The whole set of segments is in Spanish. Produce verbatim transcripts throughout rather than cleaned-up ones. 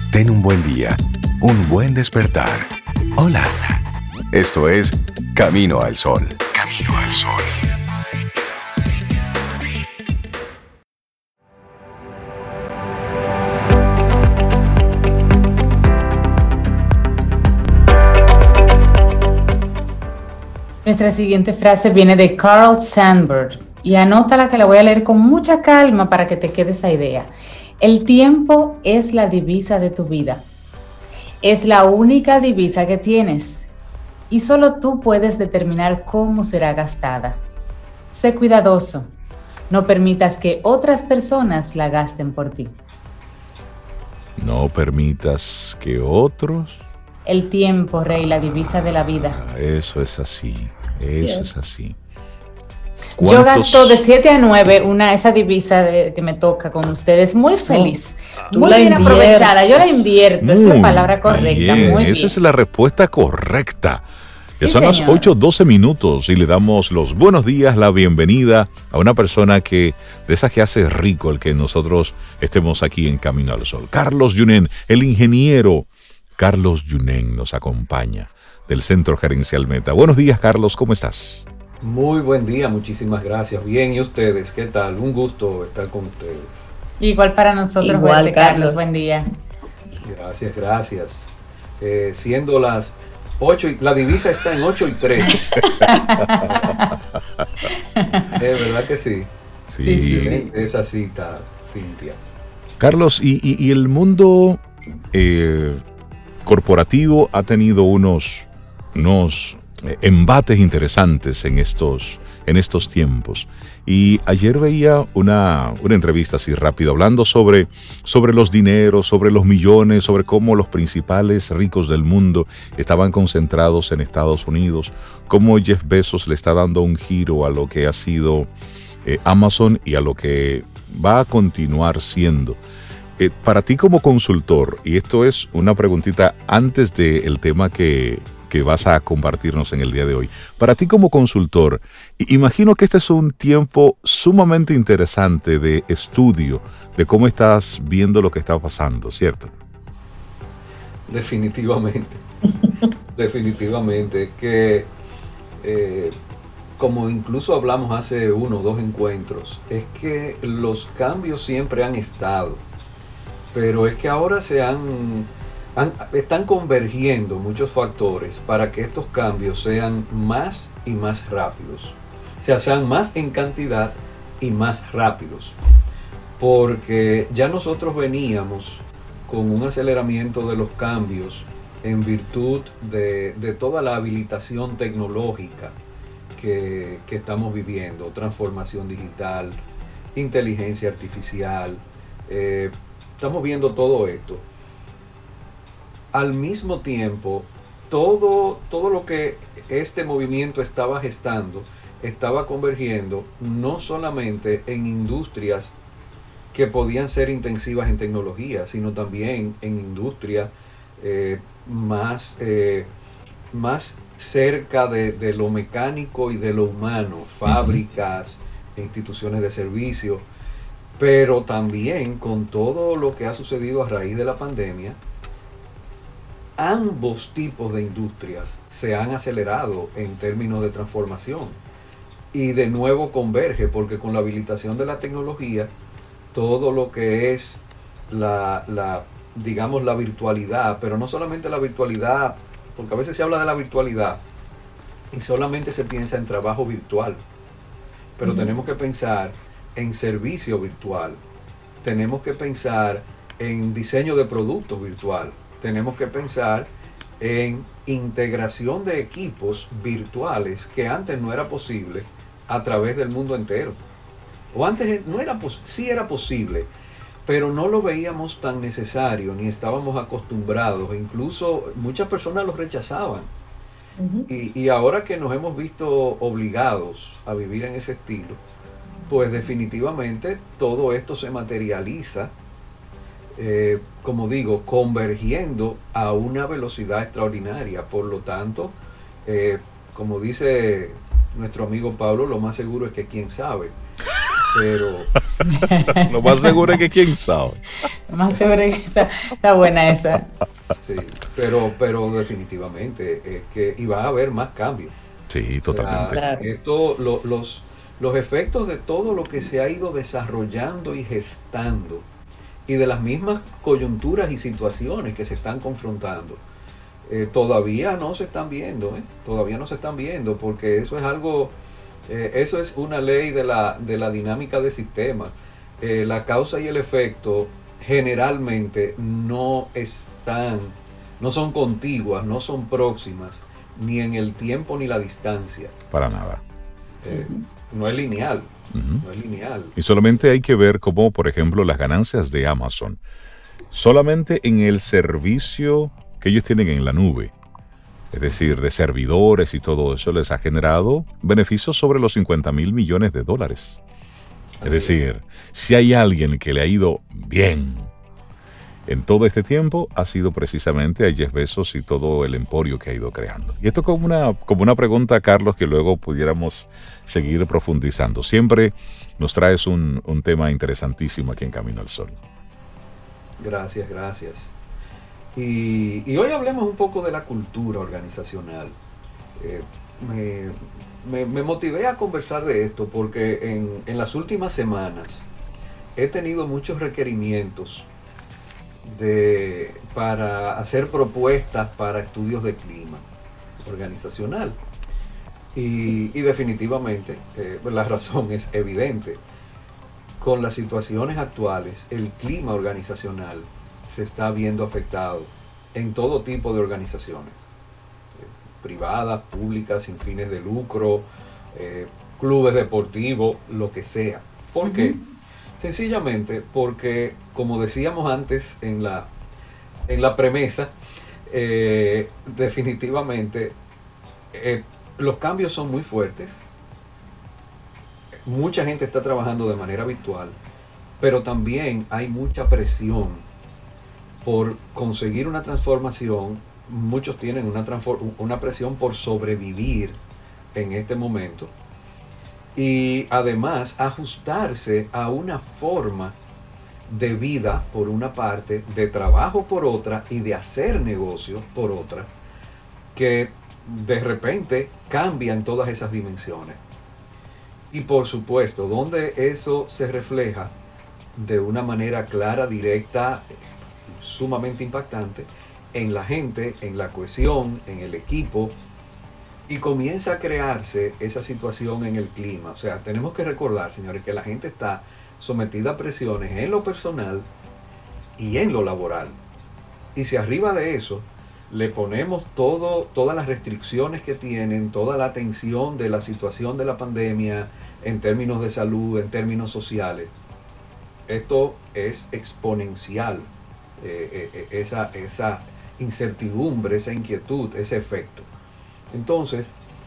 Ten un buen día, un buen despertar. Hola. Esto es Camino al Sol. Camino al Sol. Nuestra siguiente frase viene de Carl Sandburg y anótala que la voy a leer con mucha calma para que te quede esa idea. El tiempo es la divisa de tu vida. Es la única divisa que tienes y solo tú puedes determinar cómo será gastada. Sé cuidadoso. No permitas que otras personas la gasten por ti. No permitas que otros... El tiempo, Rey, la divisa de la vida. Ah, eso es así, eso yes. es así. ¿Cuántos? Yo gasto de siete a nueve una, esa divisa de, que me toca con ustedes. Muy feliz, no, muy bien inviertes. aprovechada. Yo la invierto, muy, esa es la palabra correcta. Bien, muy esa bien. es la respuesta correcta. Sí, son señor. las ocho doce minutos y le damos los buenos días, la bienvenida a una persona que de esas que hace rico el que nosotros estemos aquí en Camino al Sol. Carlos Yunen, el ingeniero Carlos Yunen nos acompaña del Centro Gerencial Meta. Buenos días, Carlos, ¿cómo estás? Muy buen día, muchísimas gracias. Bien, ¿y ustedes? ¿Qué tal? Un gusto estar con ustedes. Igual para nosotros, Igual, verte, Carlos. Buen día. Gracias, gracias. Eh, siendo las ocho, y, la divisa está en ocho y tres. Es verdad que sí. Sí, sí, sí, sí. Esa cita, Cintia. Carlos, y, y, y el mundo eh, corporativo ha tenido unos, unos eh, embates interesantes en estos, en estos tiempos. Y ayer veía una, una entrevista así rápido hablando sobre, sobre los dineros, sobre los millones, sobre cómo los principales ricos del mundo estaban concentrados en Estados Unidos, cómo Jeff Bezos le está dando un giro a lo que ha sido eh, Amazon y a lo que va a continuar siendo. Eh, para ti como consultor, y esto es una preguntita antes del tema que, que vas a compartirnos en el día de hoy, para ti como consultor, imagino que este es un tiempo sumamente interesante de estudio, de cómo estás viendo lo que está pasando, ¿cierto? Definitivamente, definitivamente, que eh, como incluso hablamos hace uno o dos encuentros, es que los cambios siempre han estado. Pero es que ahora se han, han, están convergiendo muchos factores para que estos cambios sean más y más rápidos. O sea, sean más en cantidad y más rápidos. Porque ya nosotros veníamos con un aceleramiento de los cambios en virtud de, de toda la habilitación tecnológica que, que estamos viviendo. Transformación digital, inteligencia artificial, eh, estamos viendo todo esto. Al mismo tiempo, todo, todo lo que este movimiento estaba gestando, estaba convergiendo no solamente en industrias que podían ser intensivas en tecnología, sino también en industrias eh, más, eh, más cerca de, de lo mecánico y de lo humano, fábricas, uh-huh. instituciones de servicio. Pero también con todo lo que ha sucedido a raíz de la pandemia, ambos tipos de industrias se han acelerado en términos de transformación. Y de nuevo converge, porque con la habilitación de la tecnología, todo lo que es la, la, digamos, la virtualidad, pero no solamente la virtualidad, porque a veces se habla de la virtualidad y solamente se piensa en trabajo virtual. Pero uh-huh. tenemos que pensar en servicio virtual, tenemos que pensar en diseño de productos virtual, tenemos que pensar en integración de equipos virtuales que antes no era posible a través del mundo entero. O antes no era, sí era posible, pero no lo veíamos tan necesario, ni estábamos acostumbrados, e incluso muchas personas lo rechazaban. Uh-huh. Y, y ahora que nos hemos visto obligados a vivir en ese estilo, pues definitivamente todo esto se materializa, eh, como digo, convergiendo a una velocidad extraordinaria. Por lo tanto, eh, como dice nuestro amigo Pablo, lo más seguro es que quién sabe. pero... Lo más seguro es que quién sabe. Lo más seguro es que está, está buena esa. Sí, pero, pero definitivamente es que y va a haber más cambios. Sí, totalmente. O sea, esto, lo, los, los efectos de todo lo que se ha ido desarrollando y gestando y de las mismas coyunturas y situaciones que se están confrontando, eh, todavía no se están viendo, ¿eh? Todavía no se están viendo, porque eso es algo, eh, eso es una ley de la, de la dinámica del sistema. Eh, la causa y el efecto generalmente no están, no son contiguas, no son próximas, ni en el tiempo ni la distancia. Para nada. Eh, no es lineal. Uh-huh. No es lineal. Y solamente hay que ver cómo, por ejemplo, las ganancias de Amazon, solamente en el servicio que ellos tienen en la nube, es decir, de servidores y todo eso, les ha generado beneficios sobre los cincuenta mil millones de dólares. Así es decir, es. Si hay alguien que le ha ido bien en todo este tiempo, ha sido precisamente a Jeff Bezos y todo el emporio que ha ido creando. Y esto como una, como una pregunta, Carlos, que luego pudiéramos seguir profundizando. Siempre nos traes un, un tema interesantísimo aquí en Camino al Sol. Gracias, gracias. Y, y hoy hablemos un poco de la cultura organizacional. Eh, me, me, me motivé a conversar de esto porque en, en las últimas semanas he tenido muchos requerimientos de, para hacer propuestas para estudios de clima organizacional. Y, y definitivamente, eh, la razón es evidente. Con las situaciones actuales, el clima organizacional se está viendo afectado en todo tipo de organizaciones, eh, privadas, públicas, sin fines de lucro, eh, clubes deportivos, lo que sea. ¿Por qué? Uh-huh. Sencillamente porque, como decíamos antes en la, en la premisa, eh, definitivamente eh, los cambios son muy fuertes. Mucha gente está trabajando de manera virtual, pero también hay mucha presión por conseguir una transformación. Muchos tienen una, transform- una presión por sobrevivir en este momento y además ajustarse a una forma de vida por una parte, de trabajo por otra y de hacer negocios por otra, que de repente cambian todas esas dimensiones. Y por supuesto, donde eso se refleja de una manera clara, directa, sumamente impactante en la gente, en la cohesión, en el equipo, y comienza a crearse esa situación en el clima. O sea, tenemos que recordar, señores, que la gente está sometida a presiones en lo personal y en lo laboral. Y si arriba de eso le ponemos todo, todas las restricciones que tienen, toda la atención de la situación de la pandemia en términos de salud, en términos sociales, esto es exponencial. Eh, eh, esa, esa incertidumbre, esa inquietud, ese efecto. Entonces,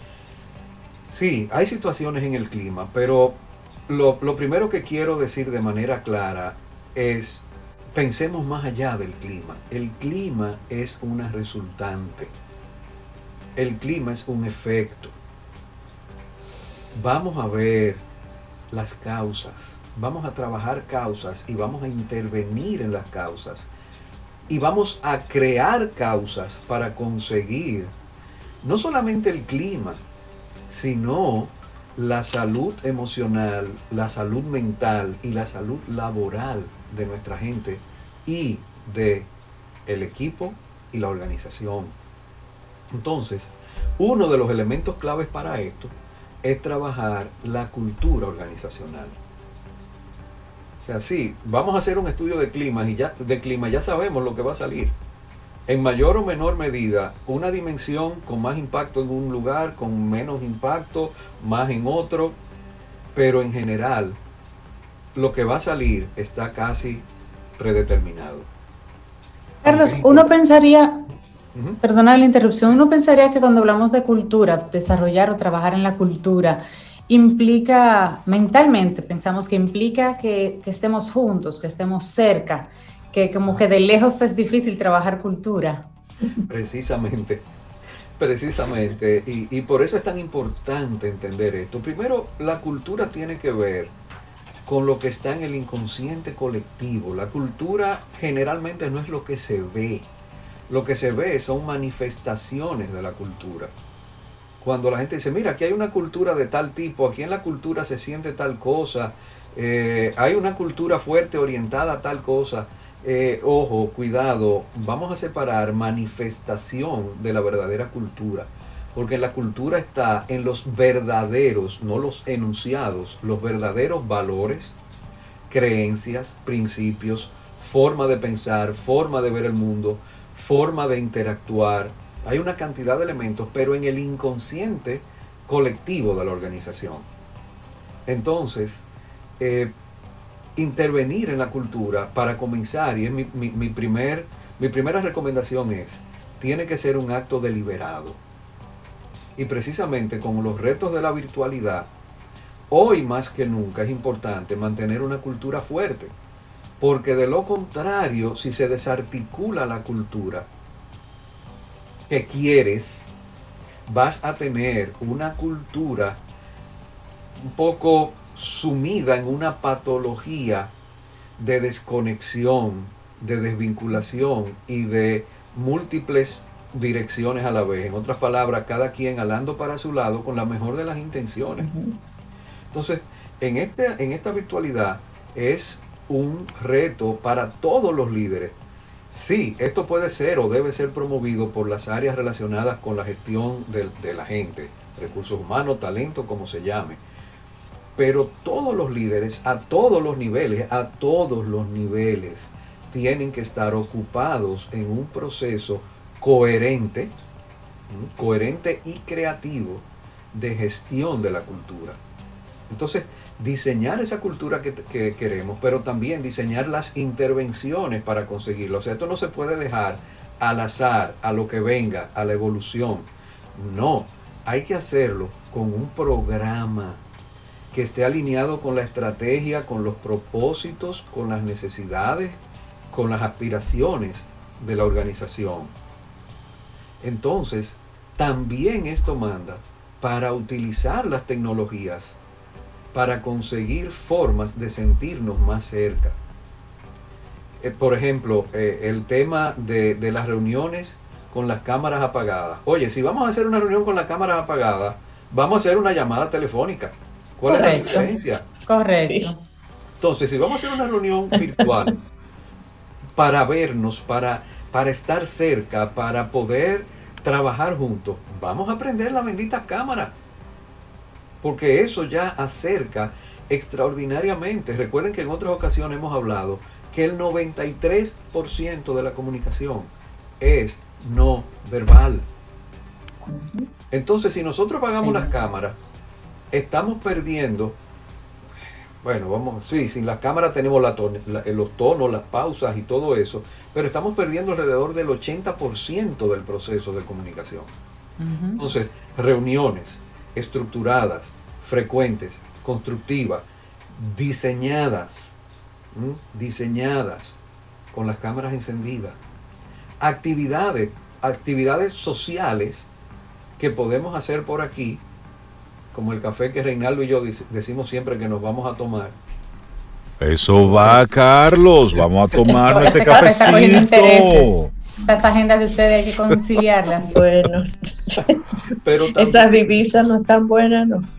sí, hay situaciones en el clima, pero lo, lo primero que quiero decir de manera clara es, pensemos más allá del clima. El clima es una resultante. El clima es un efecto. Vamos a ver las causas, vamos a trabajar causas y vamos a intervenir en las causas. Y vamos a crear causas para conseguir no solamente el clima, sino la salud emocional, la salud mental y la salud laboral de nuestra gente y de el equipo y la organización. Entonces, uno de los elementos claves para esto es trabajar la cultura organizacional. O sea, sí, vamos a hacer un estudio de clima y ya, de clima, ya sabemos lo que va a salir. En mayor o menor medida, una dimensión con más impacto en un lugar, con menos impacto, más en otro, pero en general, lo que va a salir está casi predeterminado. Carlos, Aunque, uno pensaría, uh-huh. perdona la interrupción, uno pensaría que cuando hablamos de cultura, desarrollar o trabajar en la cultura, implica, mentalmente pensamos que implica que, que estemos juntos, que estemos cerca, que como que de lejos es difícil trabajar cultura. Precisamente, precisamente, y, y por eso es tan importante entender esto. Primero, la cultura tiene que ver con lo que está en el inconsciente colectivo. La cultura generalmente no es lo que se ve. Lo que se ve son manifestaciones de la cultura. Cuando la gente dice, mira, aquí hay una cultura de tal tipo, aquí en la cultura se siente tal cosa, eh, hay una cultura fuerte orientada a tal cosa, eh, ojo, cuidado, vamos a separar manifestación de la verdadera cultura, porque la cultura está en los verdaderos, no los enunciados, los verdaderos valores, creencias, principios, forma de pensar, forma de ver el mundo, forma de interactuar. Hay una cantidad de elementos, pero en el inconsciente colectivo de la organización. Entonces, eh, intervenir en la cultura para comenzar, y es mi, mi, mi, primer, mi primera recomendación es, tiene que ser un acto deliberado. Y precisamente con los retos de la virtualidad, hoy más que nunca es importante mantener una cultura fuerte, porque de lo contrario, si se desarticula la cultura que quieres, vas a tener una cultura un poco sumida en una patología de desconexión, de desvinculación y de múltiples direcciones a la vez. En otras palabras, cada quien alando para su lado con la mejor de las intenciones. Entonces, en, este, en esta virtualidad es un reto para todos los líderes. Sí, esto puede ser o debe ser promovido por las áreas relacionadas con la gestión de, de la gente, recursos humanos, talento, como se llame. Pero todos los líderes, a todos los niveles, a todos los niveles, tienen que estar ocupados en un proceso coherente, coherente y creativo de gestión de la cultura. Entonces, diseñar esa cultura que, que queremos, pero también diseñar las intervenciones para conseguirlo. O sea, esto no se puede dejar al azar, a lo que venga, a la evolución. No, hay que hacerlo con un programa que esté alineado con la estrategia, con los propósitos, con las necesidades, con las aspiraciones de la organización. Entonces, también esto manda para utilizar las tecnologías para conseguir formas de sentirnos más cerca. Eh, por ejemplo, eh, el tema de, de las reuniones con las cámaras apagadas. Oye, si vamos a hacer una reunión con las cámaras apagadas, vamos a hacer una llamada telefónica. ¿Cuál Correcto. es la diferencia? Correcto. Entonces, si vamos a hacer una reunión virtual para vernos, para, para estar cerca, para poder trabajar juntos, vamos a prender la bendita cámara. Porque eso ya acerca extraordinariamente. Recuerden que en otras ocasiones hemos hablado que el noventa y tres por ciento de la comunicación es no verbal. Entonces, si nosotros apagamos sí. las cámaras, estamos perdiendo, bueno, vamos, sí, sin las cámaras tenemos la ton, la, los tonos, las pausas y todo eso, pero estamos perdiendo alrededor del ochenta por ciento del proceso de comunicación. Uh-huh. Entonces, reuniones estructuradas, frecuentes, constructivas, diseñadas, ¿m? diseñadas con las cámaras encendidas, actividades, actividades sociales que podemos hacer por aquí, como el café que Reinaldo y yo decimos siempre que nos vamos a tomar. Eso va, Carlos, vamos a tomar ese cafecito. Esas agendas de ustedes hay que conciliarlas. Bueno, pero también, esas divisas no están buenas, ¿no?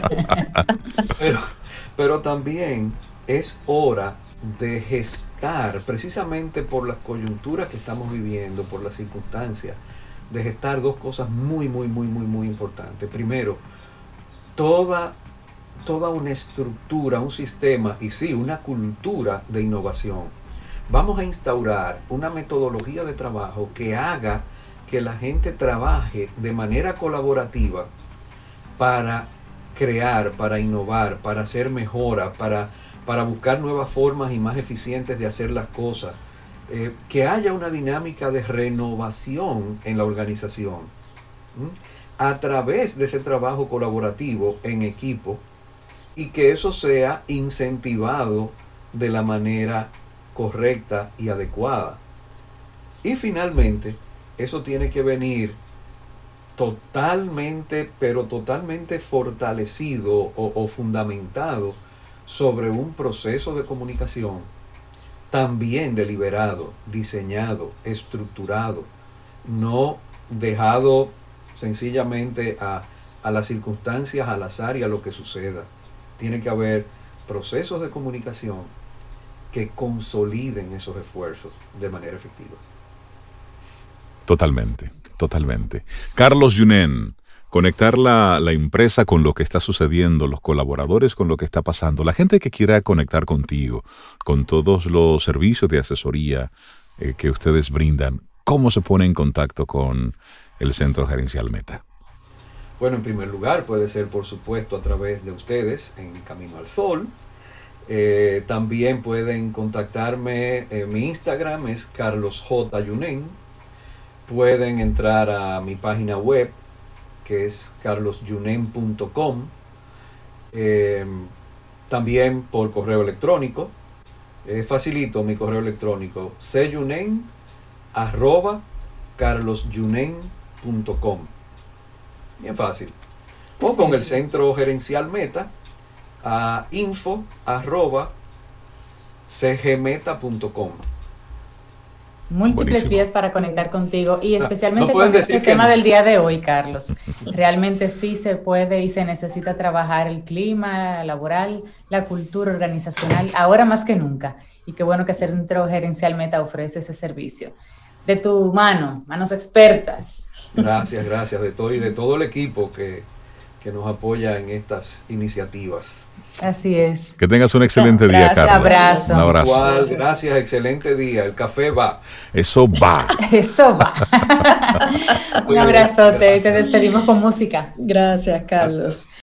pero, pero también es hora de gestar, precisamente por las coyunturas que estamos viviendo, por las circunstancias, de gestar dos cosas muy, muy, muy, muy, muy importantes. Primero, toda, toda una estructura, un sistema y sí, una cultura de innovación. Vamos a instaurar una metodología de trabajo que haga que la gente trabaje de manera colaborativa para crear, para innovar, para hacer mejora, para, para buscar nuevas formas y más eficientes de hacer las cosas. Eh, que haya una dinámica de renovación en la organización. ¿Mm? A través de ese trabajo colaborativo en equipo y que eso sea incentivado de la manera correcta y adecuada. Y finalmente, eso tiene que venir totalmente, pero totalmente fortalecido o, o fundamentado sobre un proceso de comunicación también deliberado, diseñado, estructurado, no dejado sencillamente a, a las circunstancias, al azar y a lo que suceda. Tiene que haber procesos de comunicación que consoliden esos esfuerzos de manera efectiva. Totalmente, totalmente. Carlos Yunen, conectar la, la empresa con lo que está sucediendo, los colaboradores con lo que está pasando, la gente que quiera conectar contigo, con todos los servicios de asesoría eh, que ustedes brindan, ¿cómo se pone en contacto con el Centro Gerencial Meta? Bueno, en primer lugar puede ser por supuesto a través de ustedes en Camino al Sol. Eh, también pueden contactarme, eh, mi Instagram es Carlos J. Yunen. Pueden entrar a mi página web que es carlos yunen punto com. Eh, también por correo electrónico. Eh, facilito mi correo electrónico cyunen arroba carlos yunen punto com. Bien fácil. O con el Centro Gerencial Meta a info arroba cgmeta punto com. Múltiples Buenísimo. vías para conectar contigo y especialmente no pueden con este decir que tema no. del día de hoy, Carlos. Realmente sí se puede y se necesita trabajar el clima laboral, la cultura organizacional, ahora más que nunca. Y qué bueno que el Centro Gerencial Meta ofrece ese servicio. De tu mano, manos expertas. Gracias, gracias de todo y de todo el equipo que, que nos apoya en estas iniciativas. Así es. Que tengas un excelente día, Gracias, Carlos. abrazo. Un abrazo. Igual, gracias, excelente día. El café va. Eso va. Eso va. Un abrazote y te despedimos con música. Gracias, Carlos.